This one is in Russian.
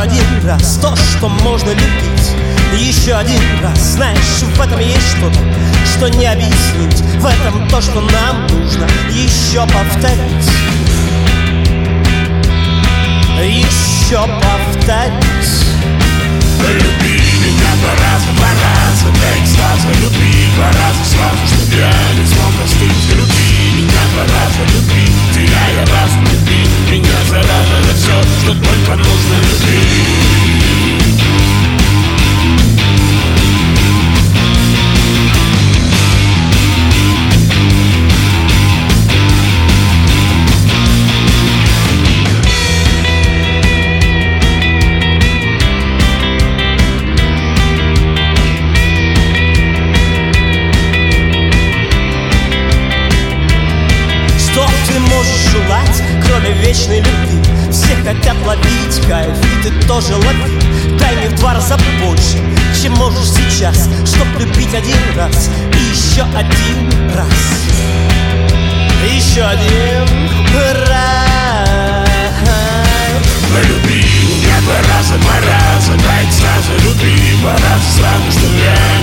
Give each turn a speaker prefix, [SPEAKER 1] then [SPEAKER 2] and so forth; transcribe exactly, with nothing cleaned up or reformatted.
[SPEAKER 1] один раз то, что можно любить. Еще один раз, знаешь, в этом есть что-то, что не объяснить. В этом то, что нам нужно еще повторить. Еще повторить.
[SPEAKER 2] Люби меня два раза, два раза, до экстаза. Люби два раза сразу, чтоб я не смог остыть. Люби меня два раза, люби, теряя разум. Люби меня зараза, это все, что только нужно. Люби.
[SPEAKER 1] Ты можешь желать, кроме вечной любви. Все хотят ловить кайф, и ты тоже лови. Дай мне в два раза больше, чем можешь сейчас, чтоб любить один раз. И еще один раз. Еще один раз.
[SPEAKER 2] Люби меня два раза, два раза, дай сразу. Люби два раза сразу, что я